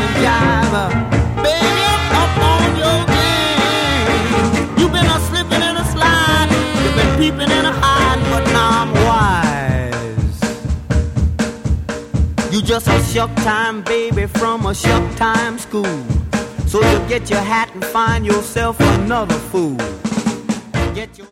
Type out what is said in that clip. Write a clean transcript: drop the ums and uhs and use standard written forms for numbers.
jive. Baby, up on your game. You've been a slipping and a sliding. You've been peeping and a hiding, but now I'm wise. You just a shuck time baby from a shuck time school. So you get your hat and find yourself another fool. Get your